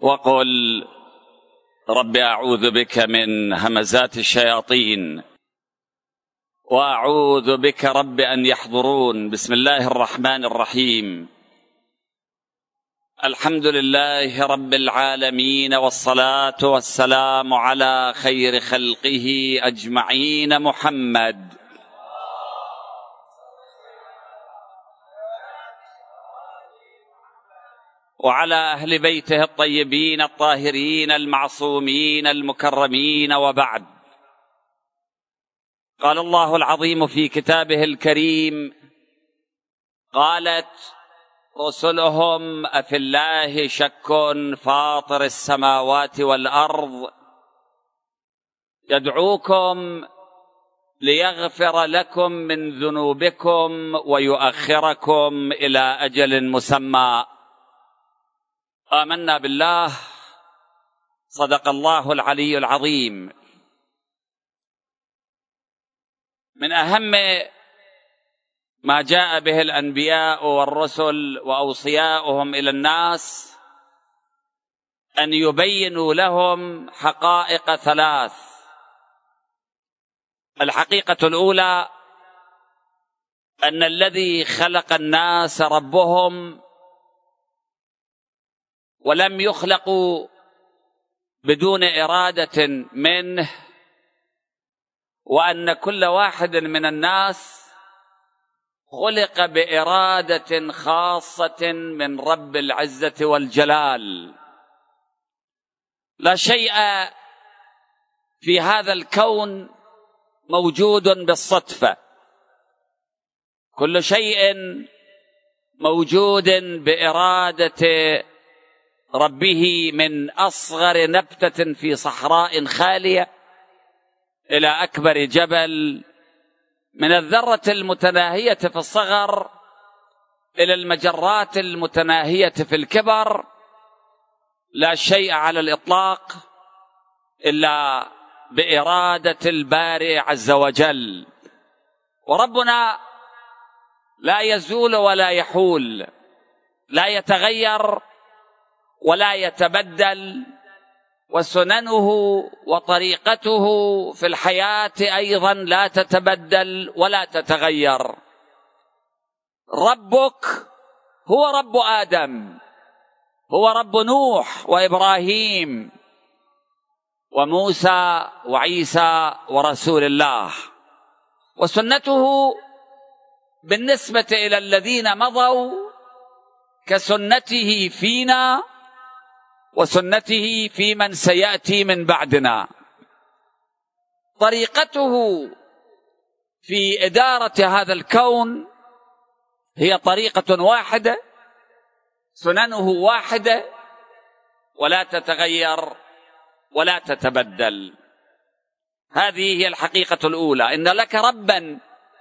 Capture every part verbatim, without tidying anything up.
وقل رب أعوذ بك من همزات الشياطين وأعوذ بك رب أن يحضرون. بسم الله الرحمن الرحيم. الحمد لله رب العالمين، والصلاة والسلام على خير خلقه أجمعين محمد وعلى أهل بيته الطيبين الطاهرين المعصومين المكرمين، وبعد. قال الله العظيم في كتابه الكريم: قالت رسلهم أفي الله شك فاطر السماوات والأرض يدعوكم ليغفر لكم من ذنوبكم ويؤخركم إلى أجل مسمى. آمنا بالله، صدق الله العلي العظيم. من أهم ما جاء به الأنبياء والرسل وأوصياؤهم إلى الناس أن يبينوا لهم حقائق ثلاث. الحقيقة الأولى أن الذي خلق الناس ربهم، ولم يخلقوا بدون إرادة منه، وأن كل واحد من الناس خلق بإرادة خاصة من رب العزة والجلال. لا شيء في هذا الكون موجود بالصدفة، كل شيء موجود بإرادة ربه، من أصغر نبتة في صحراء خالية إلى أكبر جبل، من الذرة المتناهية في الصغر إلى المجرات المتناهية في الكبر. لا شيء على الإطلاق إلا بإرادة البارئ عز وجل. وربنا لا يزول ولا يحول، لا يتغير ولا يتبدل، وسننه وطريقته في الحياة أيضا لا تتبدل ولا تتغير. ربك هو رب آدم، هو رب نوح وإبراهيم وموسى وعيسى ورسول الله. وسنته بالنسبة إلى الذين مضوا كسنته فينا وسنته في من سيأتي من بعدنا. طريقته في إدارة هذا الكون هي طريقة واحدة، سننه واحدة، ولا تتغير ولا تتبدل. هذه هي الحقيقة الأولى، إن لك ربا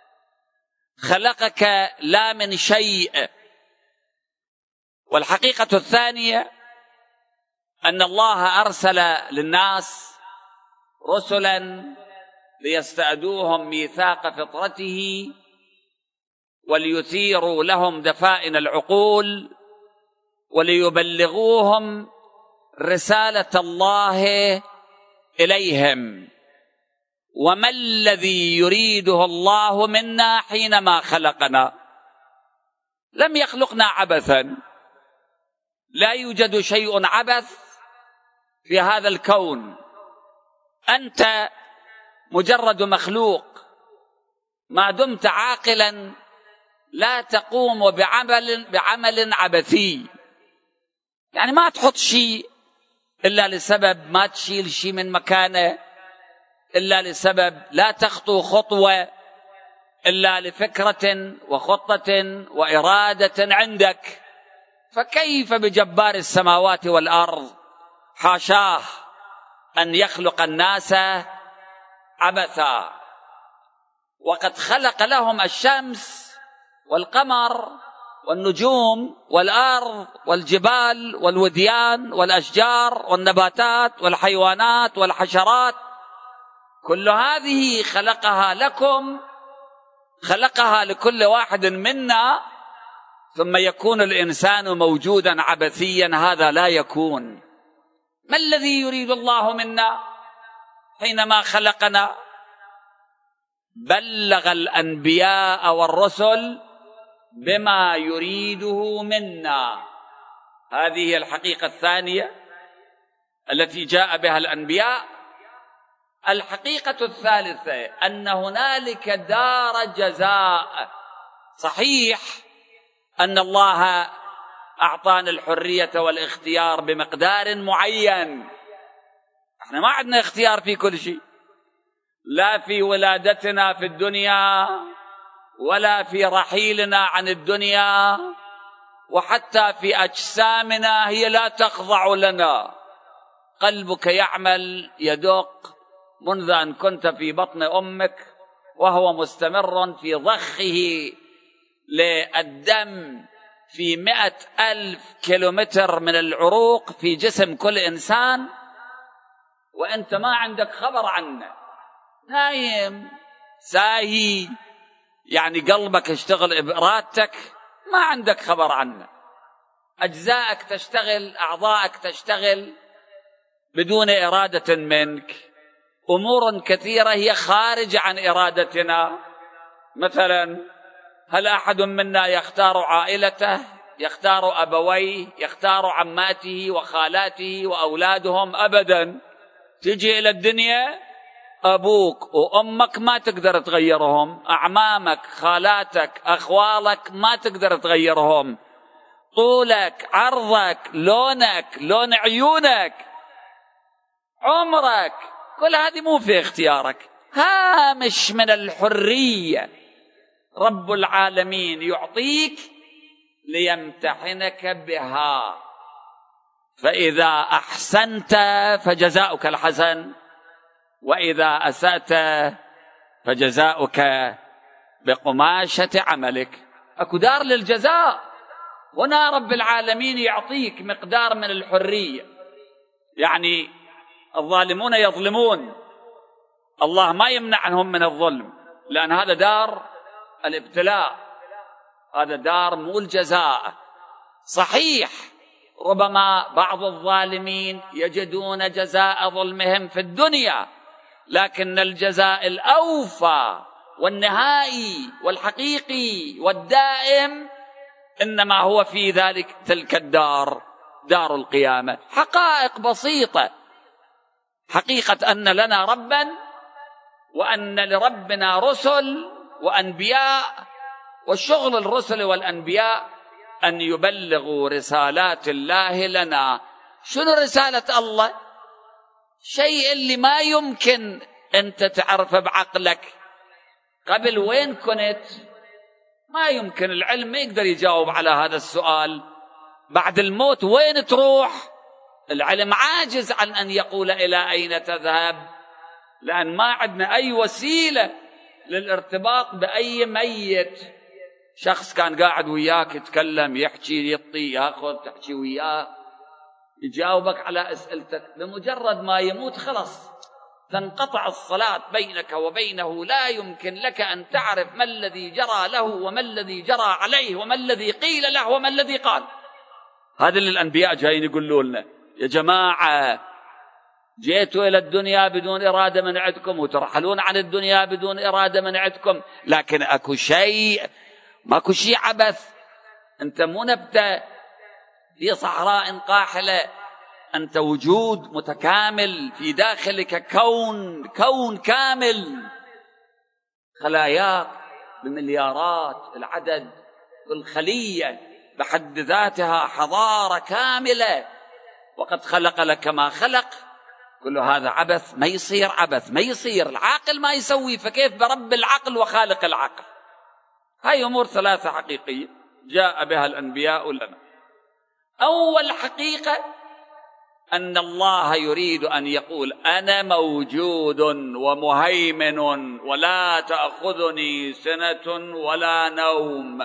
خلقك لا من شيء. والحقيقة الثانية أن الله أرسل للناس رسلا ليستأدوهم ميثاق فطرته وليثيروا لهم دفائن العقول وليبلغوهم رسالة الله إليهم. وما الذي يريده الله منا حينما خلقنا؟ لم يخلقنا عبثا، لا يوجد شيء عبث في هذا الكون. أنت مجرد مخلوق، ما دمت عاقلا لا تقوم بعمل بعمل عبثي. يعني ما تحط شيء إلا لسبب، ما تشيل شيء من مكانه إلا لسبب، لا تخطو خطوة إلا لفكرة وخطة وإرادة عندك. فكيف بجبار السماوات والأرض؟ حاشاه أن يخلق الناس عبثا. وقد خلق لهم الشمس والقمر والنجوم والأرض والجبال والوديان والأشجار والنباتات والحيوانات والحشرات، كل هذه خلقها لكم، خلقها لكل واحد منا. ثم يكون الإنسان موجودا عبثيا؟ هذا لا يكون. ما الذي يريد الله منا حينما خلقنا؟ بلغ الأنبياء والرسل بما يريده منا. هذه هي الحقيقة الثانية التي جاء بها الأنبياء. الحقيقة الثالثة أن هنالك دار جزاء. صحيح أن الله أعطانا الحرية والاختيار بمقدار معين، احنا ما عندنا اختيار في كل شيء، لا في ولادتنا في الدنيا ولا في رحيلنا عن الدنيا، وحتى في أجسامنا هي لا تخضع لنا. قلبك يعمل يدق منذ أن كنت في بطن أمك، وهو مستمر في ضخه للدم في مئة ألف كيلومتر من العروق في جسم كل إنسان، وأنت ما عندك خبر عنه، نايم ساهي، يعني قلبك يشتغل بإرادتك، ما عندك خبر عنه. أجزائك تشتغل، أعضائك تشتغل بدون إرادة منك. أمور كثيرة هي خارج عن إرادتنا. مثلا هل أحد منا يختار عائلته، يختار أبويه، يختار عماته وخالاته وأولادهم؟ أبدا. تجي إلى الدنيا أبوك وأمك ما تقدر تغيرهم، أعمامك، خالاتك، أخوالك ما تقدر تغيرهم، طولك، عرضك، لونك، لون عيونك، عمرك، كل هذه مو في اختيارك، هامش من الحرية رب العالمين يعطيك ليمتحنك بها. فإذا أحسنت فجزاؤك الحسن، وإذا أسأت فجزاؤك بقماشة عملك. أكو دار للجزاء. هنا رب العالمين يعطيك مقدار من الحرية. يعني الظالمون يظلمون، الله ما يمنعهم من الظلم، لأن هذا دار الابتلاء، هذا دار مو الجزاء. صحيح ربما بعض الظالمين يجدون جزاء ظلمهم في الدنيا، لكن الجزاء الأوفى والنهائي والحقيقي والدائم إنما هو في ذلك تلك الدار، دار القيامة. حقائق بسيطة، حقيقة أن لنا ربا، وأن لربنا رسل وأنبياء، وشغل الرسل والأنبياء أن يبلغوا رسالات الله لنا. شنو رسالة الله؟ شيء اللي ما يمكن أنت تعرفه بعقلك. قبل وين كنت؟ ما يمكن، العلم ما يقدر يجاوب على هذا السؤال. بعد الموت وين تروح؟ العلم عاجز عن أن يقول إلى أين تذهب، لأن ما عندنا أي وسيلة للارتباط بأي ميت. شخص كان قاعد وياك يتكلم، يحكي، يطي، ياخذ، تحكي وياه، يجاوبك على أسئلتك، بمجرد ما يموت خلص تنقطع الصلاة بينك وبينه. لا يمكن لك أن تعرف ما الذي جرى له وما الذي جرى عليه وما الذي قيل له وما الذي قال. هذا اللي الأنبياء جايين يقولوا لنا: يا جماعة جئتوا إلى الدنيا بدون إرادة من عندكم، وترحلون عن الدنيا بدون إرادة من عندكم، لكن أكو شيء، ماكو شيء عبث. أنت مو نبتة في صحراء قاحلة، أنت وجود متكامل، في داخلك كون كون كامل، خلاياك بمليارات العدد، الخلية بحد ذاتها حضارة كاملة، وقد خلق لك ما خلق. كل هذا عبث، ما يصير عبث، ما يصير، العاقل ما يسوي، فكيف برب العقل وخالق العقل؟ هاي أمور ثلاثة حقيقية جاء بها الأنبياء لنا. أول حقيقة أن الله يريد أن يقول: أنا موجود ومهيمن ولا تأخذني سنة ولا نوم.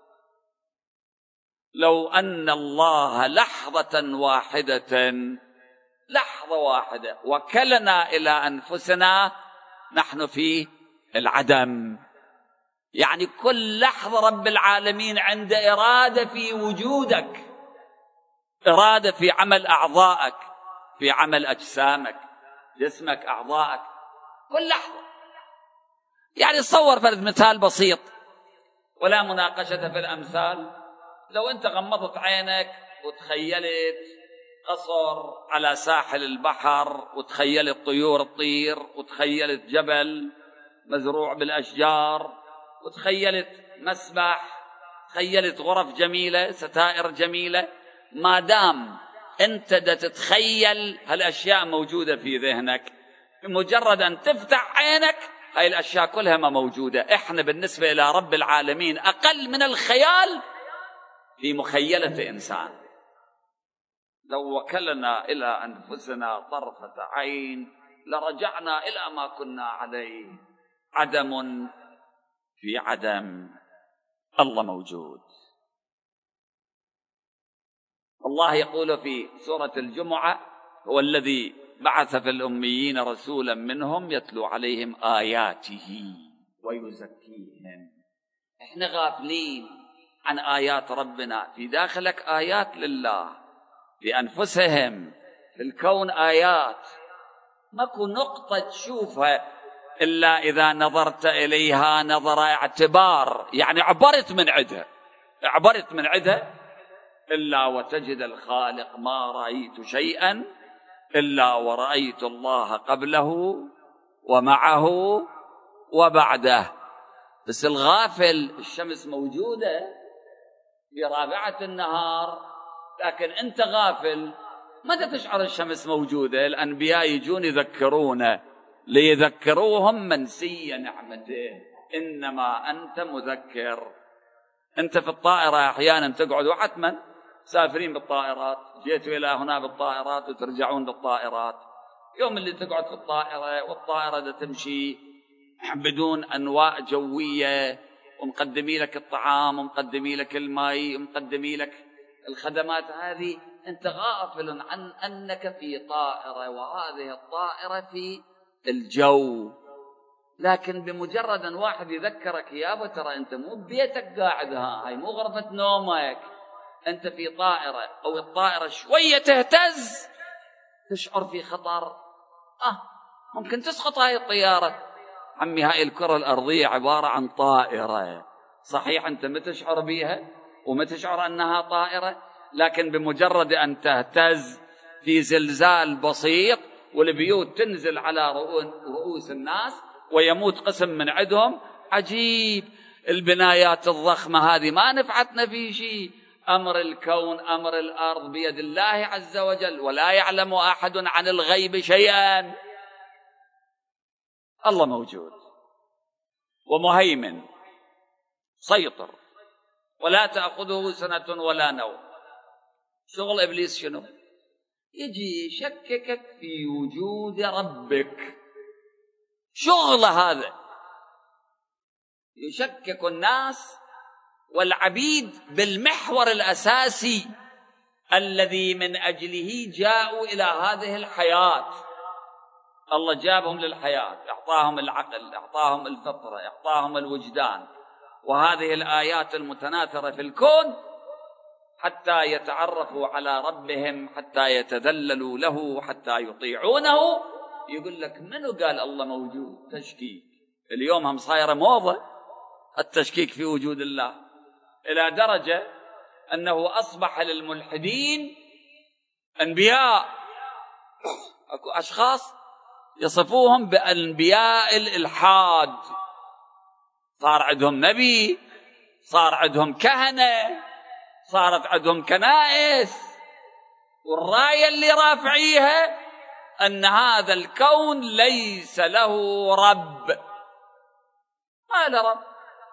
لو أن الله لحظة واحدة لحظة واحدة وكلنا إلى أنفسنا، نحن في العدم. يعني كل لحظة رب العالمين عنده إرادة في وجودك، إرادة في عمل أعضائك، في عمل أجسامك، جسمك، أعضائك، كل لحظة. يعني تصور فرد مثال بسيط ولا مناقشة في الأمثال. لو أنت غمضت عينك وتخيلت قصر على ساحل البحر، وتخيلت طيور تطير، وتخيلت جبل مزروع بالأشجار، وتخيلت مسبح، تخيلت غرف جميلة، ستائر جميلة، ما دام أنت دا تتخيل هالأشياء موجودة في ذهنك، بمجرد أن تفتح عينك هاي الأشياء كلها ما موجودة. إحنا بالنسبة إلى رب العالمين أقل من الخيال في مخيلة إنسان. لو وكلنا إلى أنفسنا طرفة عين لرجعنا إلى ما كنا عليه. عدم في عدم، الله موجود. الله يقول في سورة الجمعة: هو الذي بعث في الأميين رسولا منهم يتلو عليهم آياته ويزكيهم. احنا غافلين عن آيات ربنا. في داخلك آيات لله، في أنفسهم، في الكون آيات، ماكو نقطة تشوفها إلا إذا نظرت إليها نظر اعتبار، يعني عبرت من عدها، عبرت من عدها، إلا وتجد الخالق: ما رأيت شيئا إلا ورأيت الله قبله ومعه وبعده. بس الغافل، الشمس موجودة في رابعة النهار، لكن أنت غافل، متى تشعر الشمس موجودة؟ الأنبياء يجون يذكرونه ليذكروهم منسي نعمته، إنما أنت مذكر. أنت في الطائرة أحيانا تقعد، وحتما سافرين بالطائرات، جيتوا إلى هنا بالطائرات وترجعون بالطائرات. يوم اللي تقعد في الطائرة والطائرة دا تمشي بدون أنواع جوية، ومقدمي لك الطعام ومقدمي لك الماء ومقدمي لك الخدمات هذه، أنت غافل عن أنك في طائرة، وهذه الطائرة في الجو. لكن بمجرد أن واحد يذكرك: يابا ترى أنت مو ببيتك قاعد، هاي مو غرفة نومك، أنت في طائرة، أو الطائرة شوية تهتز تشعر في خطر، آه ممكن تسقط هاي الطيارة. عمي هاي الكرة الأرضية عبارة عن طائرة، صحيح أنت ما تشعر بيها وما تشعر أنها طائرة، لكن بمجرد أن تهتز في زلزال بسيط والبيوت تنزل على رؤوس الناس ويموت قسم من عندهم، عجيب، البنايات الضخمة هذه ما نفعتنا في شيء. أمر الكون، أمر الأرض بيد الله عز وجل، ولا يعلم أحد عن الغيب شيئا. الله موجود ومهيمن سيطر، ولا تأخذه سنة ولا نوم. شغل إبليس شنو؟ يجي يشككك في وجود ربك، شغل هذا، يشكك الناس والعبيد بالمحور الأساسي الذي من أجله جاءوا إلى هذه الحياة. الله جابهم للحياة، أعطاهم العقل، أعطاهم الفطرة، أعطاهم الوجدان، وهذه الآيات المتناثرة في الكون حتى يتعرفوا على ربهم، حتى يتذللوا له، حتى يطيعونه. يقول لك منو قال الله موجود؟ تشكيك. اليوم هم صايرة موضة التشكيك في وجود الله، إلى درجة أنه أصبح للملحدين أنبياء، أكو أشخاص يصفوهم بأنبياء الإلحاد. صار عندهم نبي، صار عندهم كهنة، صارت عندهم كنائس، والراية اللي رافعيها أن هذا الكون ليس له رب. ما له رب.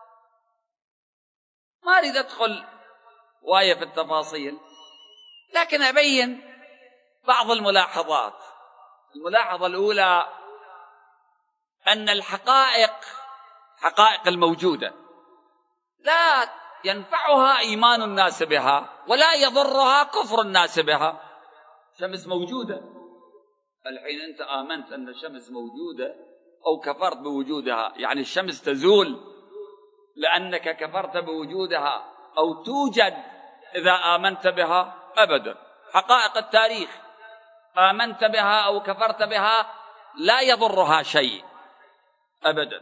ما أريد أدخل واية في التفاصيل، لكن أبين بعض الملاحظات. الملاحظة الأولى أن الحقائق، حقائق الموجودة، لا ينفعها إيمان الناس بها ولا يضرها كفر الناس بها. شمس موجودة، الحين أنت آمنت أن الشمس موجودة أو كفرت بوجودها، يعني الشمس تزول لأنك كفرت بوجودها أو توجد إذا آمنت بها؟ أبدا. حقائق التاريخ آمنت بها أو كفرت بها لا يضرها شيء أبدا.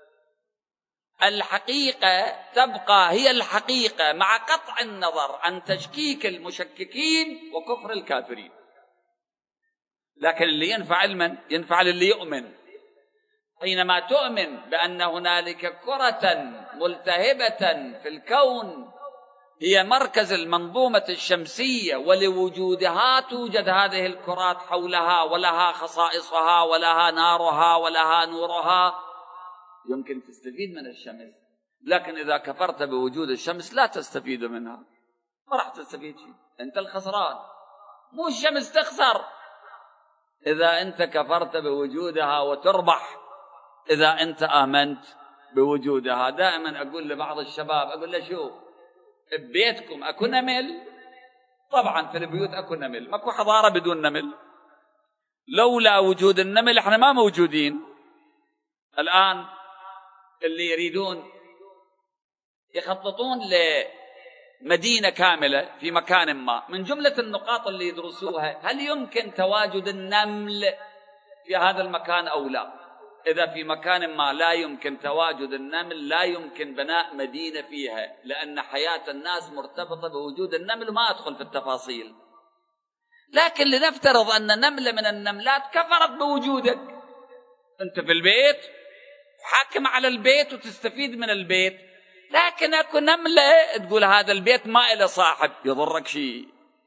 الحقيقة تبقى هي الحقيقة مع قطع النظر عن تشكيك المشككين وكفر الكافرين. لكن اللي ينفع لمن؟ ينفع للي يؤمن. حينما تؤمن بأن هنالك كرة ملتهبة في الكون هي مركز المنظومة الشمسية، ولوجودها توجد هذه الكرات حولها ولها خصائصها ولها نارها ولها نورها، يمكن تستفيد من الشمس. لكن إذا كفرت بوجود الشمس لا تستفيد منها، ما راح تستفيد شيء، أنت الخسران، مو الشمس تخسر. إذا أنت كفرت بوجودها وتربح إذا أنت آمنت بوجودها. دائما أقول لبعض الشباب، أقول له شوف ببيتكم أكو نمل؟ طبعا في البيوت أكو نمل، ماكو حضارة بدون نمل. لولا وجود النمل احنا ما موجودين. الآن اللي يريدون يخططون لمدينة كاملة في مكان ما، من جملة النقاط اللي يدرسوها هل يمكن تواجد النمل في هذا المكان أو لا. إذا في مكان ما لا يمكن تواجد النمل لا يمكن بناء مدينة فيها، لأن حياة الناس مرتبطة بوجود النمل، وما أدخل في التفاصيل. لكن لنفترض أن نملة من النملات كفرت بوجودك، أنت في البيت حاكم على البيت وتستفيد من البيت، لكن أكو نملة تقول هذا البيت ما إله صاحب، يضرك شيء.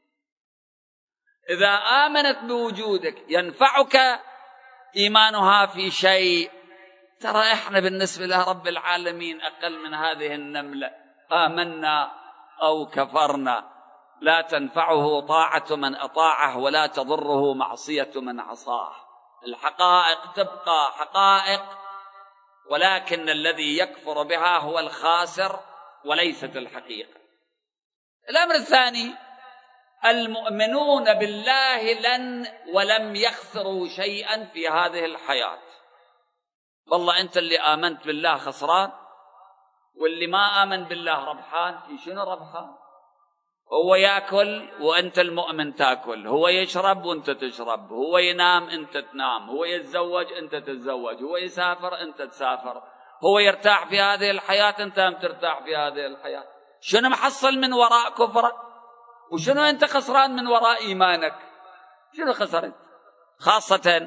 إذا آمنت بوجودك ينفعك إيمانها في شيء. ترى إحنا بالنسبة لرب العالمين أقل من هذه النملة، آمنا أو كفرنا لا تنفعه طاعة من أطاعه ولا تضره معصية من عصاه. الحقائق تبقى حقائق، ولكن الذي يكفر بها هو الخاسر وليست الحقيقة. الأمر الثاني، المؤمنون بالله لن ولم يخسروا شيئا في هذه الحياة. والله أنت اللي آمنت بالله خسران، واللي ما آمن بالله ربحان. في شنو ربحان؟ هو يأكل وأنت المؤمن تأكل، هو يشرب وأنت تشرب، هو ينام أنت تنام، هو يتزوج أنت تتزوج، هو يسافر أنت تسافر، هو يرتاح في هذه الحياة أنت هم ترتاح في هذه الحياة. شنو محصل من وراء كفرك؟ وشنو أنت خسران من وراء إيمانك؟ شنو خسرت؟ خاصة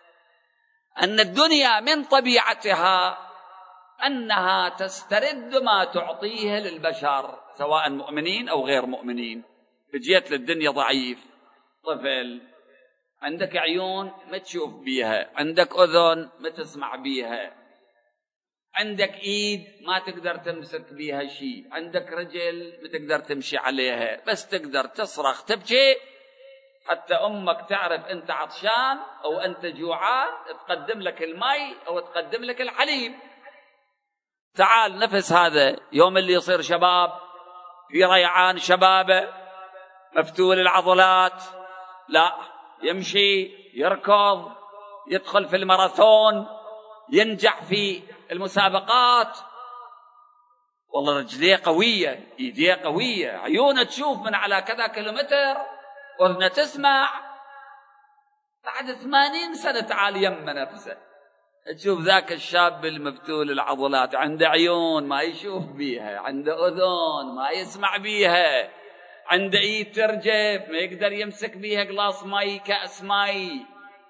أن الدنيا من طبيعتها أنها تسترد ما تعطيه للبشر سواء مؤمنين أو غير مؤمنين. جيت للدنيا ضعيف، طفل، عندك عيون ما تشوف بيها، عندك أذن ما تسمع بيها، عندك إيد ما تقدر تمسك بيها شيء، عندك رجل ما تقدر تمشي عليها، بس تقدر تصرخ تبكي حتى أمك تعرف أنت عطشان أو أنت جوعان، تقدم لك الماء أو تقدم لك الحليب. تعال نفس هذا يوم اللي يصير شباب في ريعان شبابه مفتول العضلات، لا يمشي يركض يدخل في الماراثون ينجح في المسابقات، والله رجليه قوية ايديه قوية، عيونه تشوف من على كذا كيلومتر، وأذنه تسمع. بعد ثمانين سنة تعال يم نفسه تشوف ذاك الشاب المفتول العضلات عنده عيون ما يشوف بيها، عنده أذن ما يسمع بيها، عنده ايد ترجف ما يقدر يمسك بيها قلاص ماي كأس ماي.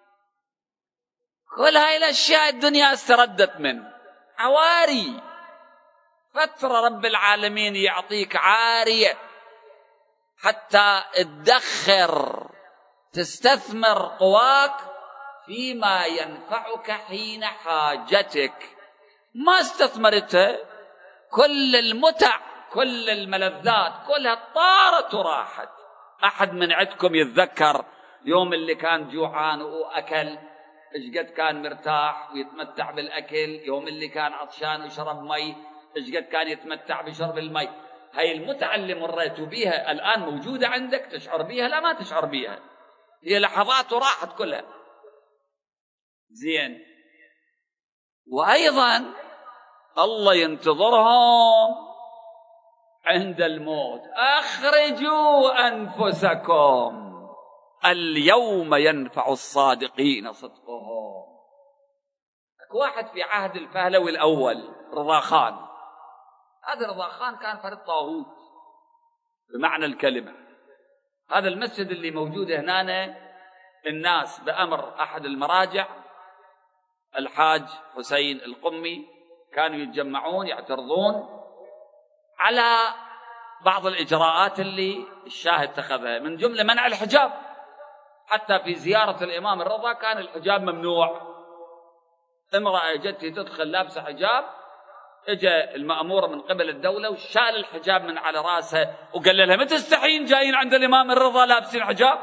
كل هاي الأشياء الدنيا استردت من عواري. فترة رب العالمين يعطيك عارية حتى تدخر تستثمر قواك فيما ينفعك حين حاجتك. ما استثمرتها، كل المتع كل الملذات كلها طارت وراحت. أحد من عندكم يتذكر يوم اللي كان جوعان وأكل إيش قد كان مرتاح ويتمتع بالأكل؟ يوم اللي كان عطشان وشرب مي إيش قد كان يتمتع بشرب المي؟ هاي المتعة اللي مريت بيها الآن موجودة عندك، تشعر بيها؟ لا ما تشعر بيها، هي لحظات وراحت كلها. زين، وأيضا الله ينتظرهم عند الموت، أخرجوا أنفسكم. اليوم ينفع الصادقين صدقهم. واحد في عهد البهلوي الأول رضا خان، هذا رضا خان كان فرد طاغوت بمعنى الكلمة. هذا المسجد اللي موجود هنا، الناس بأمر أحد المراجع الحاج حسين القمي كانوا يتجمعون يعترضون على بعض الإجراءات اللي الشاه اتخذها، من جملة منع الحجاب. حتى في زيارة الإمام الرضا كان الحجاب ممنوع. امرأة جت تدخل لابسة حجاب، اجى المأمور من قبل الدولة وشال الحجاب من على راسها وقال لها ما تستحين جايين عند الإمام الرضا لابسين حجاب؟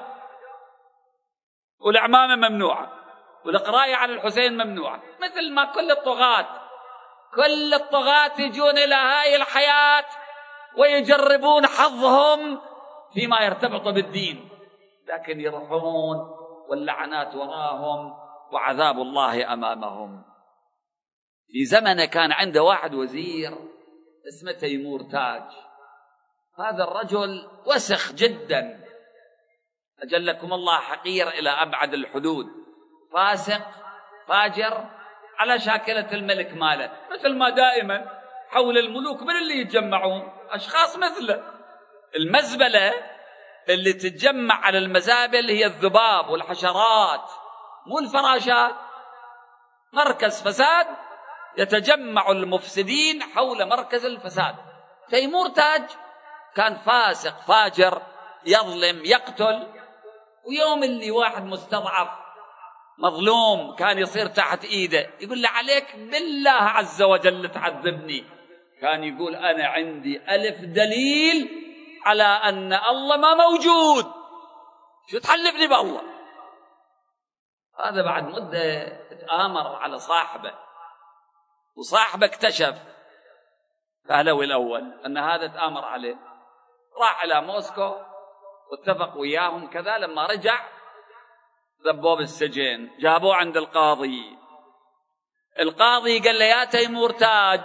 والعمامة ممنوعة والقراية على الحسين ممنوعة. مثل ما كل الطغاة كل الطغاة يجون إلى هاي الحياة ويجربون حظهم فيما يرتبط بالدين، لكن يروحون واللعنات وراهم وعذاب الله أمامهم. في زمنه كان عنده واحد وزير اسمه تيمور تاج. هذا الرجل وسخ جدا، أجلكم الله، حقير إلى أبعد الحدود، فاسق فاجر على شاكلة الملك ماله. مثل ما دائما حول الملوك من اللي يتجمعون أشخاص مثله. المزبلة اللي تتجمع على المزابل هي الذباب والحشرات مو الفراشات. مركز فساد يتجمع المفسدين حول مركز الفساد. تيمور تاج كان فاسق فاجر يظلم يقتل، ويوم اللي واحد مستضعف مظلوم كان يصير تحت ايده يقول له عليك بالله عز وجل تعذبني، كان يقول أنا عندي ألف دليل على أن الله ما موجود، شو تحلفني بالله؟ هذا بعد مدة تآمر على صاحبه، وصاحبه اكتشف بهلوي الأول أن هذا تآمر عليه، راح إلى موسكو واتفق وياهم كذا. لما رجع ذبوه بالسجن، جابوه عند القاضي. القاضي قال له يا تيمور تاج،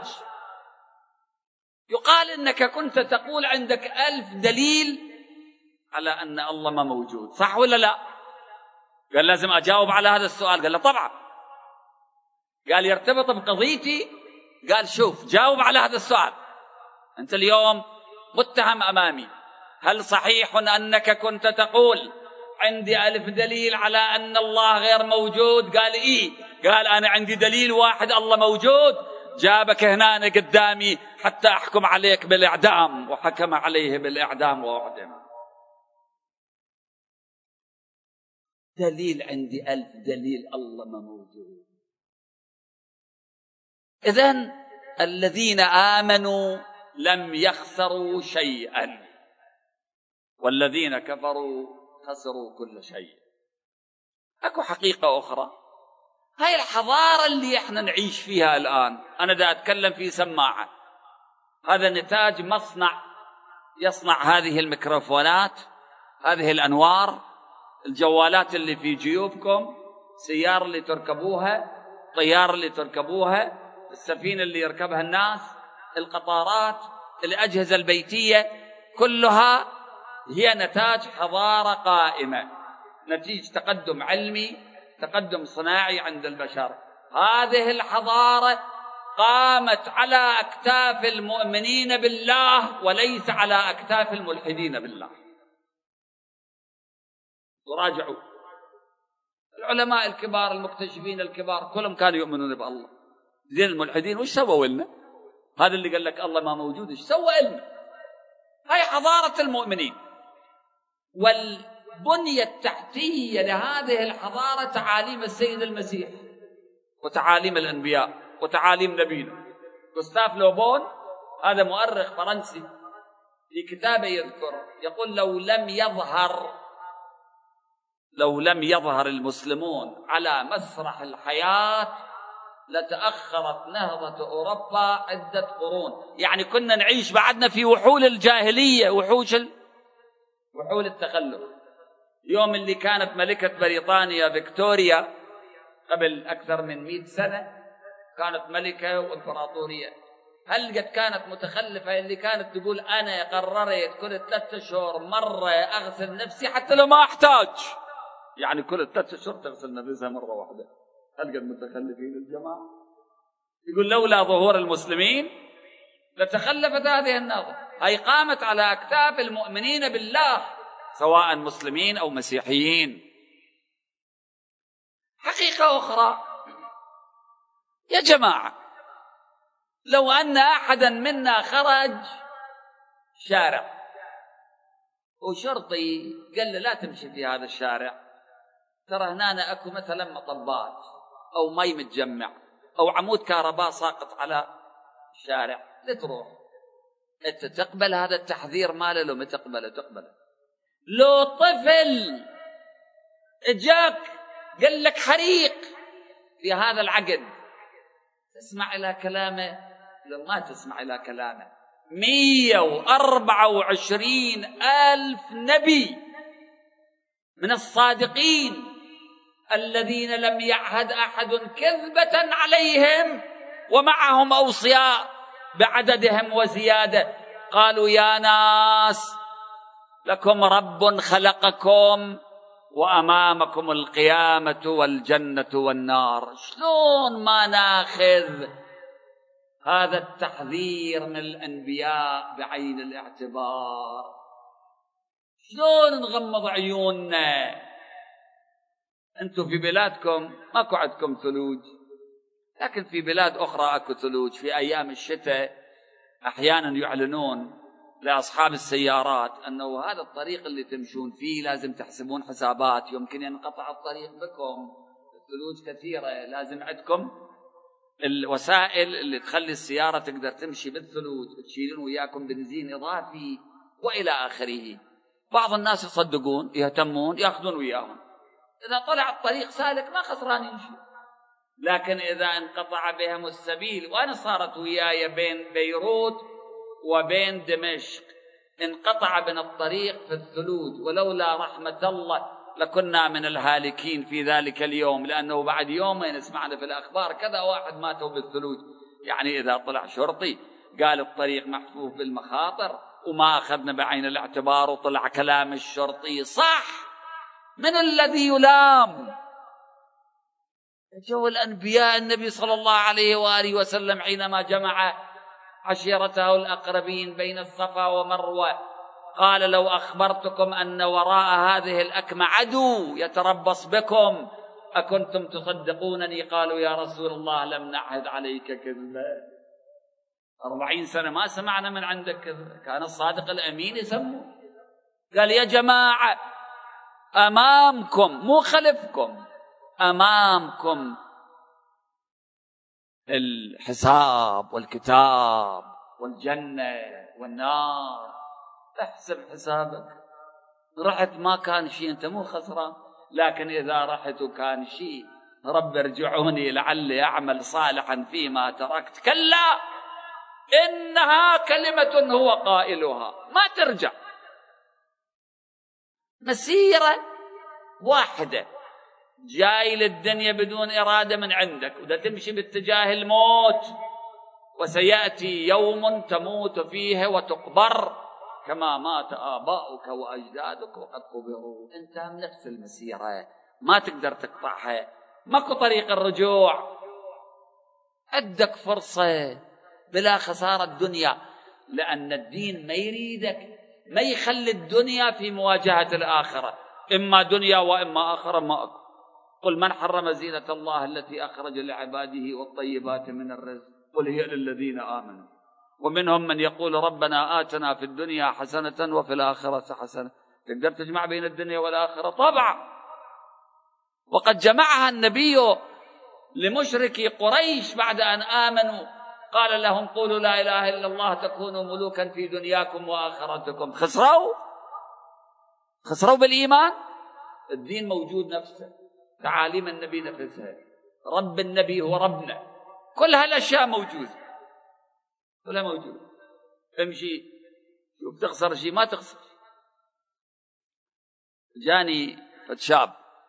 يقال إنك كنت تقول عندك ألف دليل على أن الله ما موجود، صح ولا لا؟ قال لازم أجاوب على هذا السؤال. قال له طبعا. قال يرتبط بقضيتي؟ قال شوف جاوب على هذا السؤال، أنت اليوم متهم أمامي، هل صحيح أنك كنت تقول عندي ألف دليل على أن الله غير موجود؟ قال إيه. قال أنا عندي دليل واحد الله موجود، جابك هنا قدامي حتى أحكم عليك بالإعدام، وحكم عليه بالإعدام وأعدم. دليل عندي ألف دليل الله ما موجود. إذن الذين آمنوا لم يخسروا شيئا، والذين كفروا خسروا كل شيء. أكو حقيقة أخرى، هاي الحضارة اللي احنا نعيش فيها الآن، أنا دا أتكلم في سماعة، هذا نتاج مصنع يصنع هذه الميكروفونات، هذه الأنوار، الجوالات اللي في جيوبكم، سيارة اللي تركبوها، طيارة اللي تركبوها، السفينة اللي يركبها الناس، القطارات، الأجهزة البيتية، كلها هي نتاج حضارة قائمة، نتيجة تقدم علمي، تقدم صناعي عند البشر. هذه الحضارة قامت على أكتاف المؤمنين بالله وليس على أكتاف الملحدين بالله. وراجعوا العلماء الكبار المكتشفين الكبار كلهم كانوا يؤمنون بالله. زين الملحدين وش سووا لنا؟ هذا اللي قال لك الله ما موجود ايش سوى لنا؟ هاي حضارة المؤمنين، والبنية التحتية لهذه الحضارة تعاليم السيد المسيح وتعاليم الأنبياء وتعاليم نبينا. غوستاف لوبون هذا مؤرخ فرنسي في كتابه يذكر يقول لو لم يظهر لو لم يظهر المسلمون على مسرح الحياة لتأخرت نهضة أوروبا عدة قرون. يعني كنا نعيش بعدنا في وحول الجاهلية، وحوش ال... وحول التخلف. يوم اللي كانت ملكة بريطانيا فيكتوريا قبل أكثر من مئة سنة كانت ملكة وإمبراطورية، هل قد كانت متخلفة اللي كانت تقول أنا قررت كل ثلاثة أشهر مرة أغسل نفسي حتى لو ما أحتاج؟ يعني كل ثلاث أشهر تغسل نفسها مرة واحدة. هل قد متخلفين الجماعة؟ يقول لولا ظهور المسلمين لتخلفت هذه النظرة. هي قامت على أكتاف المؤمنين بالله سواء مسلمين أو مسيحيين. حقيقة أخرى يا جماعة، لو أن أحدا منا خرج شارع وشرطي قال له لا تمشي في هذا الشارع، ترى هنا أكو مثلا مطبات أو مي متجمع أو عمود كهرباء ساقط على الشارع، لتروح أنت تقبل هذا التحذير ماله؟ لو ما تقبله تقبله. لو طفل اجاك قال لك حريق في هذا العقد، تسمع إلى كلامه؟ لو ما تسمع إلى كلامه. مية وأربعة وعشرين ألف نبي من الصادقين الذين لم يعهد أحد كذبة عليهم، ومعهم أوصياء بعددهم وزيادة، قالوا يا ناس لكم رب خلقكم وأمامكم القيامة والجنة والنار. شلون ما ناخذ هذا التحذير من الأنبياء بعين الاعتبار؟ شلون نغمض عيوننا؟ أنتم في بلادكم ماكو عندكم ثلوج، لكن في بلاد أخرى أكو ثلوج. في أيام الشتاء أحيانا يعلنون لأصحاب السيارات أنه هذا الطريق اللي تمشون فيه لازم تحسبون حسابات، يمكن ينقطع الطريق بكم، الثلوج كثيرة، لازم عندكم الوسائل اللي تخلي السيارة تقدر تمشي بالثلوج، تشيلون وياكم بنزين إضافي وإلى آخره. بعض الناس يصدقون يهتمون يأخذون وياهم، إذا طلع الطريق سالك ما خسران يمشي. لكن إذا انقطع بهم السبيل، وأنا صارت وياي بين بيروت وبين دمشق، انقطع بنا الطريق في الثلوج، ولولا رحمة الله لكنا من الهالكين في ذلك اليوم، لأنه بعد يومين سمعنا في الأخبار كذا واحد ماتوا بالثلوج. يعني إذا طلع شرطي قال الطريق محفوف بالمخاطر وما أخذنا بعين الاعتبار وطلع كلام الشرطي صح، من الذي يلام؟ جو الأنبياء. النبي صلى الله عليه وآله وسلم حينما جمع عشيرته الأقربين بين الصفا ومروة قال لو أخبرتكم أن وراء هذه الأكمة عدو يتربص بكم أكنتم تصدقونني؟ قالوا يا رسول الله لم نعهد عليك كذبا. أربعين سنة ما سمعنا من عندك كذبا. كان الصادق الأمين يسموه. قال يا جماعة أمامكم، مو خلفكم، أمامكم الحساب والكتاب والجنة والنار، احسب حسابك. رحت ما كان شيء، أنت مو خسران. لكن إذا رحت وكان شيء، رب ارجعوني لعلي أعمل صالحا فيما تركت، كلا إنها كلمة هو قائلها، ما ترجع. مسيرة واحدة جاي للدنيا بدون إرادة من عندك، وده تمشي باتجاه الموت، وسيأتي يوم تموت فيه وتقبر كما مات آباؤك وأجدادك وقد قبروا. أنت من نفس المسيرة ما تقدر تقطعها، ماكو طريق الرجوع. عندك فرصة بلا خسارة الدنيا، لأن الدين ما يريدك ما يخلي الدنيا في مواجهة الآخرة، إما دنيا وإما آخرة. ما أكو. قل من حرم زينة الله التي أخرج لعباده والطيبات من الرزق قل هي للذين آمنوا ومنهم من يقول ربنا آتنا في الدنيا حسنة وفي الآخرة حسنة. تقدر تجمع بين الدنيا والآخرة؟ طبعا. وقد جمعها النبي لمشركي قريش بعد أن آمنوا، قال لهم قولوا لا إله إلا الله تكونوا ملوكا في دنياكم وآخرتكم. خسروا خسروا بالإيمان. الدين موجود نفسه، تعاليم النبي نفسها، رب النبي هو ربنا، كل هالأشياء موجودة، كلها موجودة. امشي شوف تخسر شيء ما تخسر. جاني فتشاب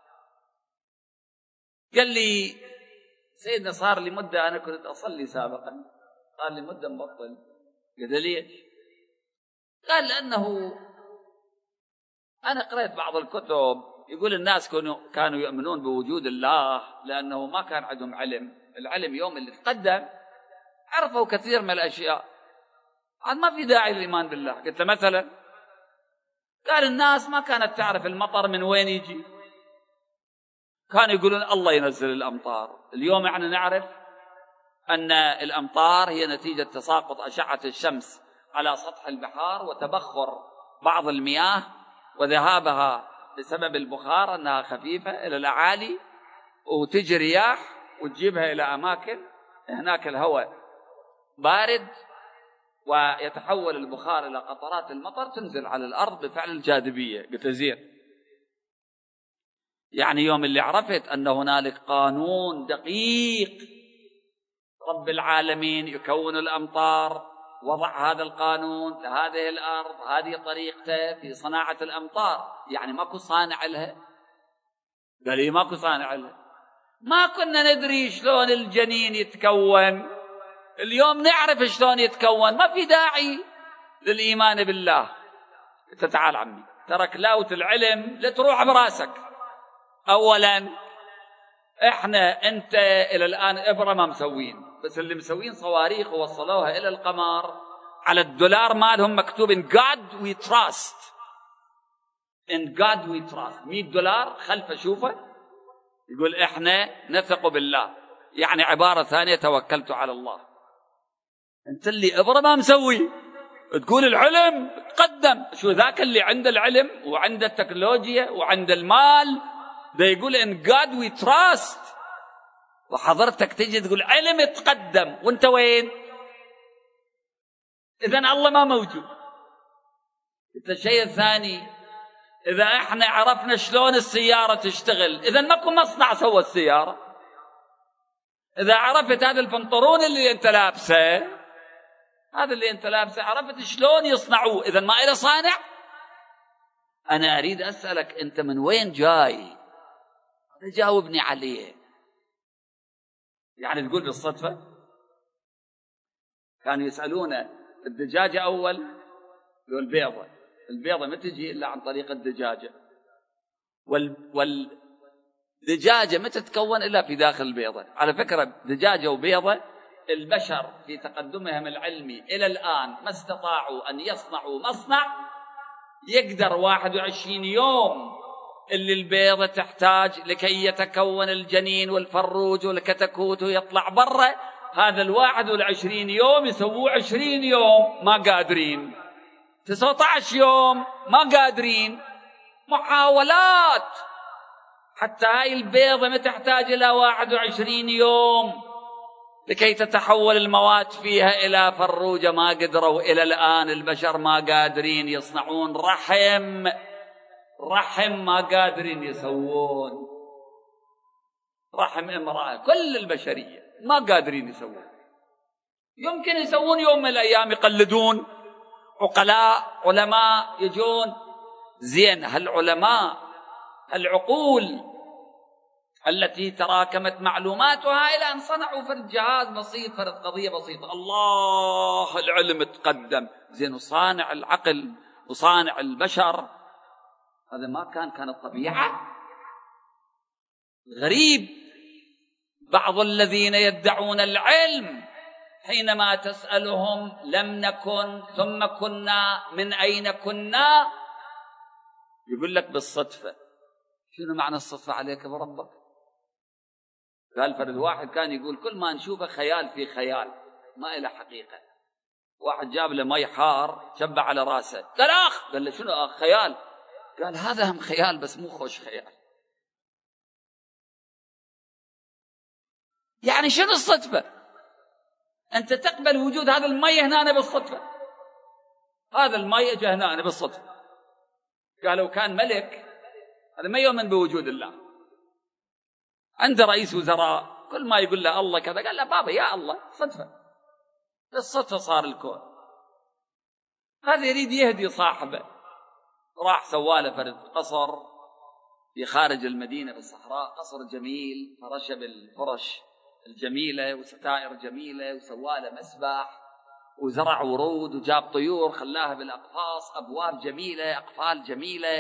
قال لي سيدنا صار لي مدة أنا كنت أصلي سابقا، صار لي مدة مبطل. قلت ليش؟ قال لأنه أنا قرأت بعض الكتب يقول الناس كانوا كانوا يؤمنون بوجود الله لأنه ما كان عندهم علم. العلم يوم اللي تقدم عرفوا كثير من الأشياء، عاد ما في داعي للإيمان بالله. قلت مثلا قال الناس ما كانت تعرف المطر من وين يجي، كانوا يقولون الله ينزل الأمطار. اليوم احنا نعرف أن الأمطار هي نتيجة تساقط أشعة الشمس على سطح البحار وتبخر بعض المياه وذهابها بسبب البخار أنها خفيفة إلى الأعالي وتجي رياح وتجيبها إلى أماكن هناك الهواء بارد ويتحول البخار إلى قطرات المطر تنزل على الأرض بفعل الجاذبية. قلت زين، يعني يوم اللي عرفت أن هنالك قانون دقيق رب العالمين يكون الأمطار، وضع هذا القانون لهذه الأرض، هذه طريقته في صناعة الأمطار، يعني ماكو صانع لها. قال لي ماكو صانع لها، ما كنا ندري شلون الجنين يتكون، اليوم نعرف شلون يتكون، ما في داعي للإيمان بالله. قلت تعال عمي، ترى كلاوة العلم لا تروح براسك. أولا إحنا أنت إلى الآن إبرة ما مسوين، بس اللي مسوين صواريخ ووصلوها إلى القمر على الدولار مالهم مكتوب in God we trust، in God we trust، مئة دولار خلف شوفه يقول إحنا نثق بالله، يعني عبارة ثانية توكلت على الله. أنت اللي إبرة ما مسوي تقول العلم تقدم، شو ذاك اللي عنده العلم وعنده التكنولوجيا وعنده المال ده يقول in God we trust، وحضرتك تجي تقول علم يتقدم وانت وين؟ إذن الله ما موجود. الشيء الثاني، إذا احنا عرفنا شلون السيارة تشتغل، إذن ماكو مصنع سوى السيارة. إذا عرفت هذا البنطلون اللي انت لابسه، هذا اللي انت لابسه عرفت شلون يصنعوه، إذن ما إله صانع. أنا أريد أسألك أنت من وين جاي؟ جاوبني عليه. يعني تقول بالصدفة؟ كانوا يسألونه الدجاجة أول يقول البيضة، البيضة ما تجي إلا عن طريق الدجاجة، وال... والدجاجة ما تتكون إلا في داخل البيضة. على فكرة دجاجة وبيضة البشر في تقدمهم العلمي إلى الآن ما استطاعوا أن يصنعوا مصنع يقدر واحد وعشرين يوم اللي البيضة تحتاج لكي يتكون الجنين والفروج والكتكوت ويطلع برا، هذا الواحد والعشرين يوم يسووه عشرين يوم ما قادرين، تسعة عشر يوم ما قادرين. محاولات حتى هاي البيضة ما تحتاج إلى واحد وعشرين يوم لكي تتحول المواد فيها إلى فروجة، ما قدروا إلى الآن. البشر ما قادرين يصنعون رحم، رحم ما قادرين يسوون رحم امرأة، كل البشرية ما قادرين يسوون. يمكن يسوون يوم من الأيام، يقلدون عقلاء علماء يجون. زين، هالعلماء العقول التي تراكمت معلوماتها إلى أن صنعوا فرد جهاز بسيط، فرد قضية بسيطة، الله العلم تقدم. زين، وصانع العقل وصانع البشر هذا ما كان كان الطبيعة. غريب بعض الذين يدعون العلم حينما تسألهم لم نكن ثم كنا من أين كنا، يقول لك بالصدفة. شنو معنى الصدفة عليك بربك؟ قال فرد واحد كان يقول كل ما نشوفه خيال في خيال ما إله حقيقة. واحد جاب له مي حار شبع على راسه، قال أخ، قال له شنو أخ؟ خيال. قال هذا هم خيال بس مو خوش خيال. يعني شنو الصدفة؟ أنت تقبل وجود هذا المي هنا بالصدفة، هذا المي اجى هنا بالصدفة. قالوا كان ملك هذا ما يؤمن بوجود الله، عنده رئيس وزراء كل ما يقول له الله كذا، قال له بابا يا الله صدفة، بالصدفة صار الكون. هذا يريد يهدي صاحبه، راح سواله فرد قصر في خارج المدينة بالصحراء، قصر جميل فرش بالفرش الجميلة وستائر جميلة، وسواله مسبح وزرع ورود وجاب طيور خلاها بالأقفاص، أبواب جميلة، أقفال جميلة،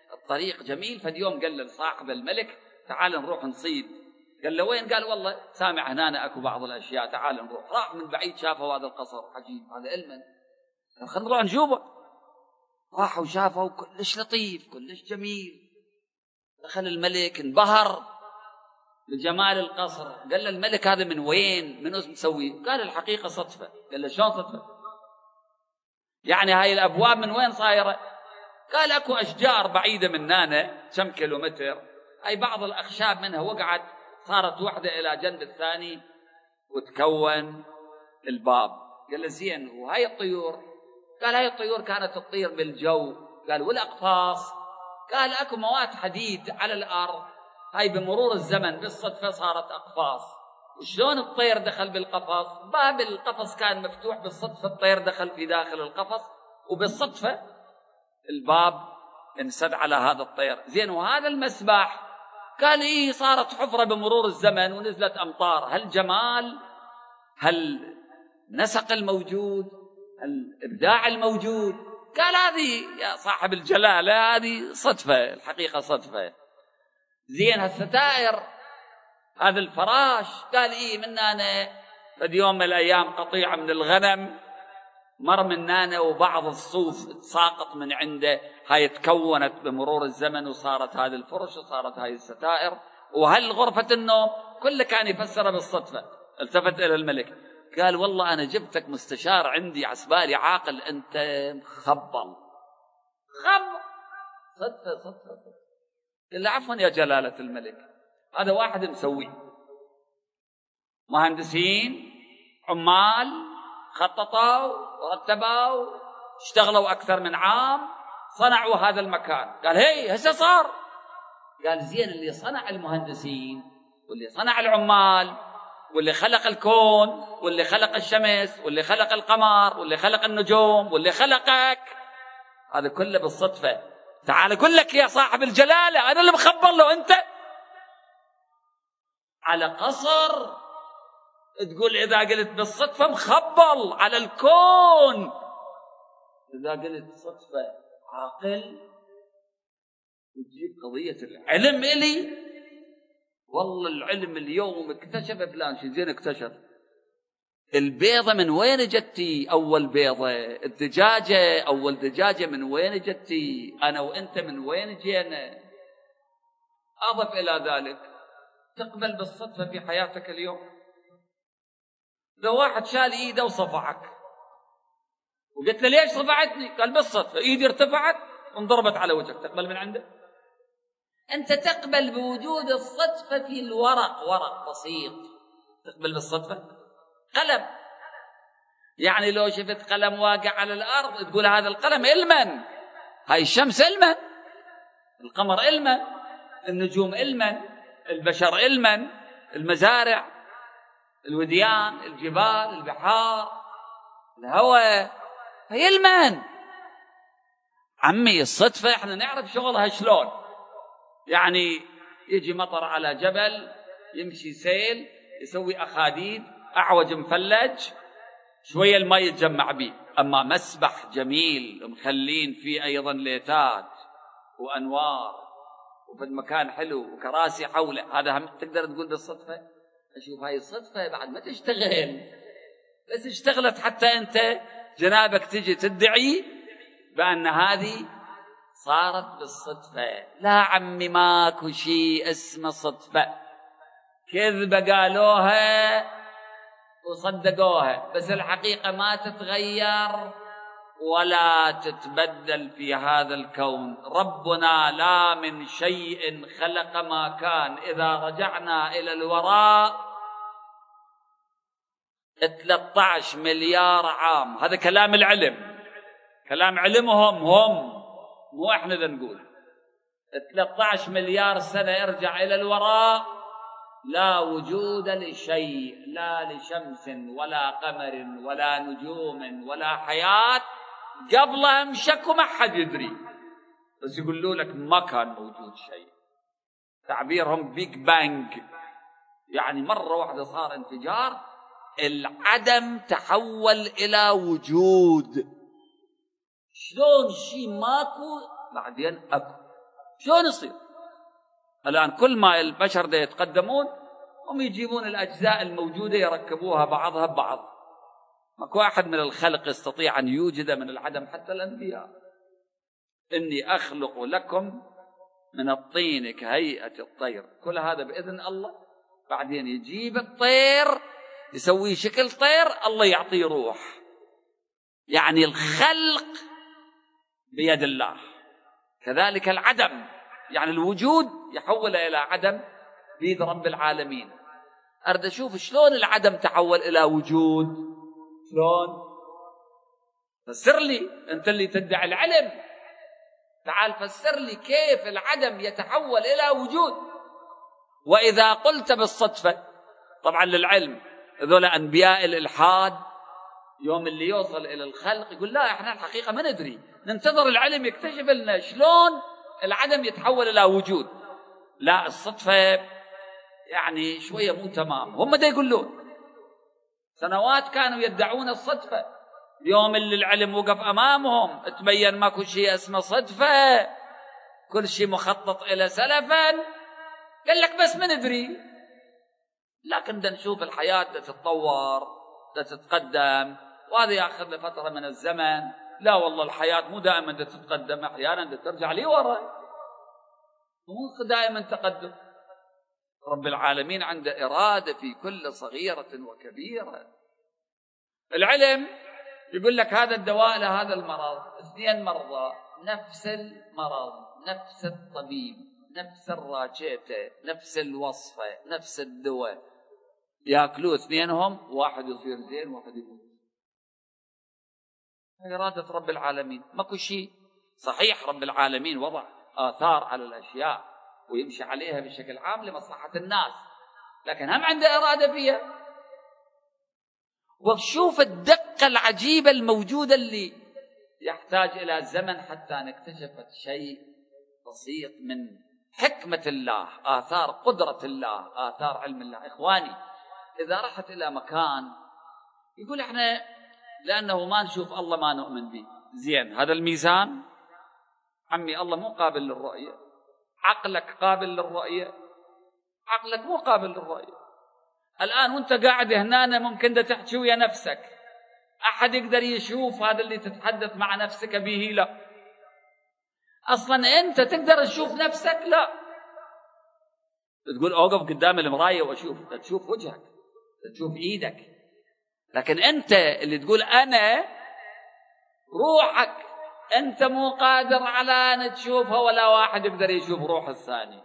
الطريق جميل. فاليوم قال لصاحب الملك تعال نروح نصيد. قال له وين؟ قال والله سامع هنا اكو بعض الاشياء، تعال نروح. راح من بعيد شافوا هذا القصر عجيب، هذا علما، قال خلينا نروح نشوفه. راحوا وشافوا كلش لطيف كلش جميل. دخل الملك انبهر بجمال القصر. قال له الملك هذا من وين؟ من اسم مسويه؟ قال الحقيقة صدفة. قال له شلون صدفة؟ يعني هاي الأبواب من وين صايرة؟ قال أكو أشجار بعيدة مننا كم كيلومتر، أي بعض الأخشاب منها وقعت صارت واحدة إلى جنب الثاني وتكون الباب. قال له زين وهاي الطيور؟ قال هاي الطيور كانت تطير بالجو. قال والأقفاص؟ قال أكو مواد حديد على الأرض، هاي بمرور الزمن بالصدفة صارت أقفاص. وشلون الطير دخل بالقفص؟ باب القفص كان مفتوح، بالصدفة الطير دخل في داخل القفص، وبالصدفة الباب انسد على هذا الطير. زين وهذا المسبح؟ قال إيه صارت حفرة بمرور الزمن ونزلت أمطار. هل جمال، هل نسق الموجود، هل إبداع الموجود؟ قال هذه يا صاحب الجلالة هذه صدفة، الحقيقة صدفة. زين هالستائر، هذا الفراش؟ قال إيه من أنا فدي يوم من الأيام قطيعة من الغنم مر من أنا وبعض الصوف تساقط من عنده، هاي تكونت بمرور الزمن وصارت هذه الفرش وصارت هاي الستائر. وهل غرفة النوم؟ كله كان يفسر بالصدفة. التفت إلى الملك قال والله أنا جبتك مستشار عندي عسبالي عاقل، أنت مخبل خب صدفة صدفة صدفة. قال له عفوا يا جلالة الملك، هذا واحد مسوي، مهندسين عمال خططوا ورتبوا اشتغلوا أكثر من عام صنعوا هذا المكان. قال هي هسه صار. قال زين اللي صنع المهندسين واللي صنع العمال واللي خلق الكون واللي خلق الشمس واللي خلق القمر واللي خلق النجوم واللي خلقك، هذا كله بالصدفة. تعال أقول لك يا صاحب الجلالة أنا اللي مخبر له أنت على قصر تقول إذا قلت بالصدفة مخبل على الكون، إذا قلت صدفة عاقل وتجيب قضية العلم إلي. والله العلم اليوم اكتشف فلان شيء. زين اكتشف البيضة من وين جتي؟ أول بيضة. الدجاجة أول دجاجة من وين جتي؟ أنا وإنت من وين جينا؟ أضف إلى ذلك تقبل بالصدفة في حياتك اليوم. لو واحد شال إيده وصفعك وقلت له ليش صفعتني؟ قال بالصدفة إيدي ارتفعت وانضربت على وجهك، تقبل من عنده؟ أنت تقبل بوجود الصدفة في الورق، ورق بسيط تقبل بالصدفة. قلم، يعني لو شفت قلم واقع على الأرض تقول هذا القلم علما، هاي الشمس علما، القمر علما، النجوم علما، البشر علما، المزارع، الوديان، الجبال، البحار، الهواء، هي علما. عمي الصدفة احنا نعرف شغلها شلون. يعني يجي مطر على جبل، يمشي سيل، يسوي أخاديد، أعوج مفلج، شوية الماء يتجمع به. أما مسبح جميل مخلين فيه أيضا ليتات وأنوار وفي المكان حلو وكراسي حوله، هذا هم تقدر تقول بالصدفة. أشوف هاي الصدفة بعد ما تشتغل، بس اشتغلت حتى أنت جنابك تجي تدعي بأن هذه صارت بالصدفة. لا عمي ماكو شيء اسمه صدفة، كذبة قالوها وصدقوها، بس الحقيقة ما تتغير ولا تتبدل في هذا الكون. ربنا لا من شيء خلق ما كان. إذا رجعنا إلى الوراء ثلاثة عشر مليار عام، هذا كلام العلم، كلام علمهم هم، مو احنا اللي نقول. ثلاثة عشر مليار سنة ارجع إلى الوراء، لا وجود لشيء، لا لشمس ولا قمر ولا نجوم ولا حياة. قبلهم شكوا ما حد يدري، بس يقولوا لك ما كان موجود شيء. تعبيرهم بيج بانج، يعني مرة واحدة صار انفجار، العدم تحول إلى وجود. شلون شيء ماكو بعدين أكو؟ شلون يصير؟ الآن كل ما البشر دا يتقدمون هم يجيبون الأجزاء الموجودة يركبوها بعضها ببعض. ماكو أحد من الخلق يستطيع أن يوجد من العدم، حتى الأنبياء. إني أخلق لكم من الطين كهيئة الطير، كل هذا بإذن الله. بعدين يجيب الطير يسوي شكل طير، الله يعطيه روح. يعني الخلق بيد الله، كذلك العدم، يعني الوجود يحول إلى عدم بيد رب العالمين. أرد أشوف شلون العدم تحول إلى وجود، شلون؟ فسر لي، أنت اللي تدعي العلم، تعال فسر لي كيف العدم يتحول إلى وجود. وإذا قلت بالصدفة، طبعا للعلم ذولا أنبياء الإلحاد يوم اللي يوصل إلى الخلق يقول لا إحنا الحقيقة ما ندري، ننتظر العلم يكتشف لنا شلون العدم يتحول إلى وجود. لا، الصدفة يعني شوية مو تمام. هم دا يقولون سنوات كانوا يدعون الصدفة، يوم اللي العلم وقف أمامهم تبين ماكو شيء اسمه صدفة، كل شيء مخطط إلى سلفا. قال لك بس ما ندري. لكن دا نشوف الحياة دا تتطور، دا تتقدم، وهذا يأخذ لفترة من الزمن. لا والله الحياة مو دائما دا تتقدم، أحيانا دا ترجع لي ورا، مو دائما تقدم. رب العالمين عنده إرادة في كل صغيرة وكبيرة. العلم يقول لك هذا الدواء لهذا المرض، اثنين مرضى نفس المرض، نفس الطبيب، نفس الراجيته، نفس الوصفة، نفس الدواء، يأكلوا اثنينهم، واحد يصير زين واحد يموت. إرادة رب العالمين، ماكو شيء. صحيح رب العالمين وضع آثار على الأشياء ويمشي عليها بشكل عام لمصلحة الناس، لكن هم عنده إرادة فيها. وشوف الدقة العجيبة الموجودة اللي يحتاج إلى زمن حتى نكتشف شيء بسيط من حكمة الله، آثار قدرة الله، آثار علم الله. إخواني، إذا رحت إلى مكان يقول إحنا لأنه ما نشوف الله ما نؤمن به، زين هذا الميزان؟ عمي الله مو قابل للرؤية. عقلك قابل للرؤية؟ عقلك مو قابل للرؤية. الآن وانت قاعد هنا ممكن دا تحكي ويا نفسك، أحد يقدر يشوف هذا اللي تتحدث مع نفسك به؟ لا. أصلا أنت تقدر تشوف نفسك؟ لا. تقول أوقف قدام المراية وأشوف، تشوف وجهك، تشوف إيدك، لكن أنت اللي تقول أنا، روحك أنت مو قادر على أن تشوفها، ولا واحد يقدر يشوف روح الثاني.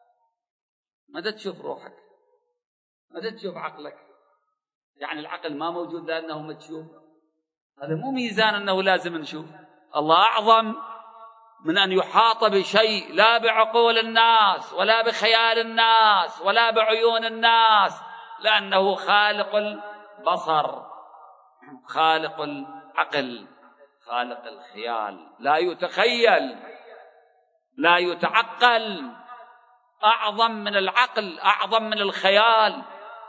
ماذا تشوف روحك؟ ماذا تشوف عقلك؟ يعني العقل ما موجود لأنه ما تشوف؟ هذا مو ميزان أنه لازم نشوف. الله أعظم من أن يحاط بشيء، لا بعقول الناس ولا بخيال الناس ولا بعيون الناس، لأنه خالق البصر، خالق العقل، خالق الخيال، لا يتخيل، لا يتعقل، أعظم من العقل، أعظم من الخيال.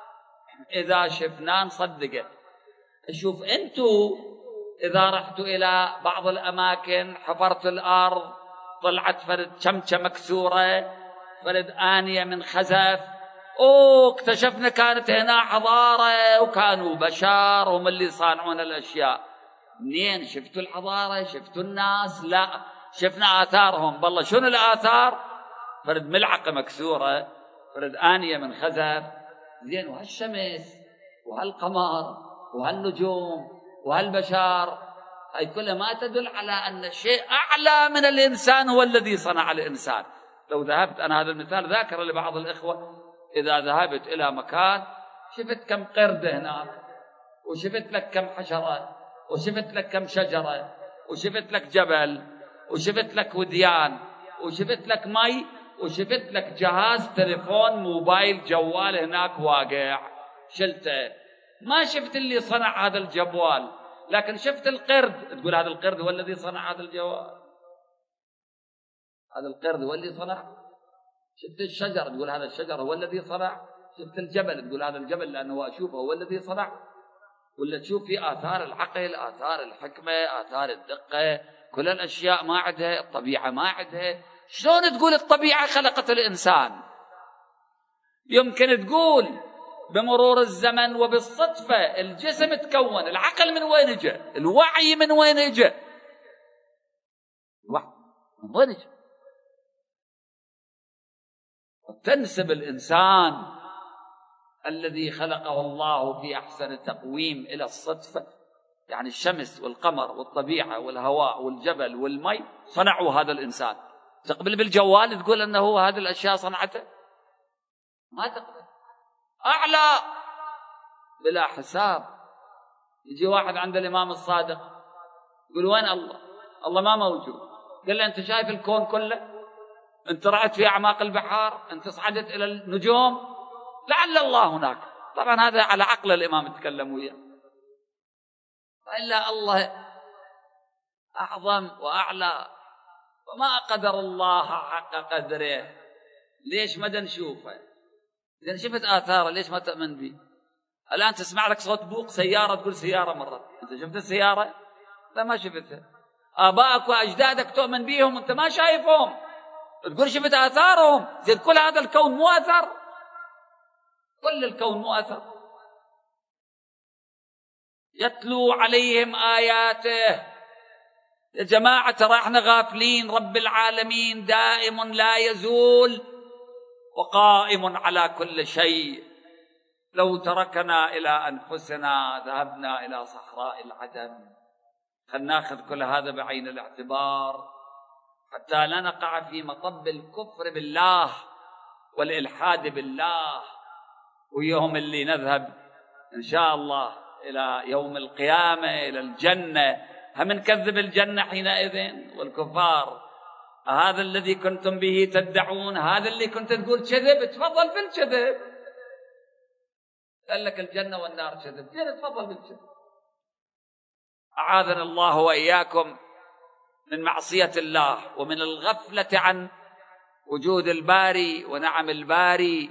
إذا شفنا نصدقه. شوف أنتوا إذا رحتوا إلى بعض الأماكن، حفرت الأرض، طلعت فرد شمشة مكسورة، فرد آنية من خزف، أوه اكتشفنا كانت هنا حضارة وكانوا بشر هم اللي صانعون الأشياء. منين شفتوا الحضارة؟ شفتوا الناس؟ لا، شفنا آثارهم. بالله شنو الآثار؟ فرد ملعقة مكسورة، فرد آنية من خزف، زين، وهالشمس وهالقمر وهالنجوم وهالبشر، هاي كلها ما تدل على أن شيء أعلى من الإنسان هو الذي صنع الإنسان. لو ذهبت، أنا هذا المثال ذاكر لبعض الإخوة، إذا ذهبت إلى مكان شفت كم قردة هناك، وشفت لك كم حشرة، وشفت لك كم شجرة، وشفت لك جبل، وشفت لك وديان، وشفت لك مي، وشفت لك جهاز تليفون موبايل جوال هناك واقع شلته. ما شفت اللي صنع هذا الجوال، لكن شفت القرد، تقول هذا القرد هو الذي صنع هذا الجوال، هذا القرد هو اللي صنع. شفت الشجر، تقول هذا الشجر هو الذي صنع. شفت الجبل، تقول هذا الجبل لأنه أشوفه هو الذي صنع. ولا تشوف في آثار العقل، آثار الحكمة، آثار الدقة، كل الأشياء ما عندها، الطبيعة ما عندها، شلون تقول الطبيعة خلقت الإنسان؟ يمكن تقول بمرور الزمن وبالصدفة الجسم تكون، العقل من وين جاء؟ الوعي من وين جاء؟ الوعي من وين جاء؟ وتنسب الإنسان الذي خلقه الله في أحسن تقويم إلى الصدفة، يعني الشمس والقمر والطبيعة والهواء والجبل والمي صنعوا هذا الإنسان. تقبل بالجوال تقول أنه هو هذه الأشياء صنعته؟ ما تقبل. أعلى بلا حساب. يجي واحد عند الإمام الصادق يقول وين الله؟ الله ما موجود. قال له أنت شايف الكون كله؟ أنت رأيت في أعماق البحار؟ أنت صعدت إلى النجوم؟ لعل الله هناك. طبعا هذا على عقل الإمام يتكلم وياه. إلا الله أعظم وأعلى، وما قدر الله حق قدره. ليش ما نشوفه؟ إذا شفت آثاره ليش ما تؤمن به؟ الآن تسمع لك صوت بوق سيارة تقول سيارة مرة، أنت شفت السيارة؟ لا ما شفتها. آبائك وأجدادك تؤمن بيهم أنت ما شايفهم، تقول شفت آثارهم. زين كل هذا الكون مو أثر؟ كل الكون مو أثر. يتلو عليهم آياته. يا جماعة ترى احنا غافلين، رب العالمين دائم لا يزول وقائم على كل شيء. لو تركنا إلى أنفسنا ذهبنا إلى صحراء العدم. فلنأخذ كل هذا بعين الاعتبار حتى لا نقع في مطب الكفر بالله والإلحاد بالله. ويوم اللي نذهب إن شاء الله إلى يوم القيامة إلى الجنة، هم نكذب الجنة حينئذ والكفار؟ هذا الذي كنتم به تدعون، هذا اللي كنت تقول كذب، تفضل في الكذب. قال لك الجنة والنار كذب، زين تفضل بالكذب. أعاذنا الله وإياكم من معصية الله ومن الغفلة عن وجود الباري ونعم الباري،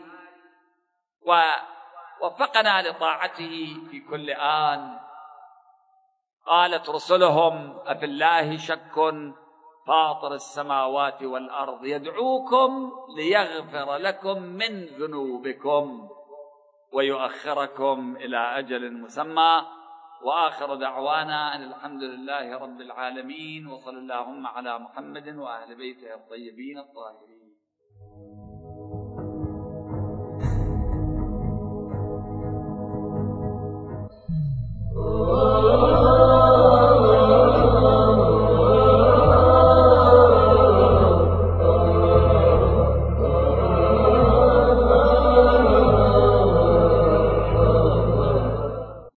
ووفقنا لطاعته في كل آن. قالت رسلهم أفي الله شك فاطر السماوات والأرض يدعوكم ليغفر لكم من ذنوبكم ويؤخركم إلى أجل مسمى. وآخر دعوانا أن الحمد لله رب العالمين، وصلى اللهم على محمد وأهل بيته الطيبين الطاهرين.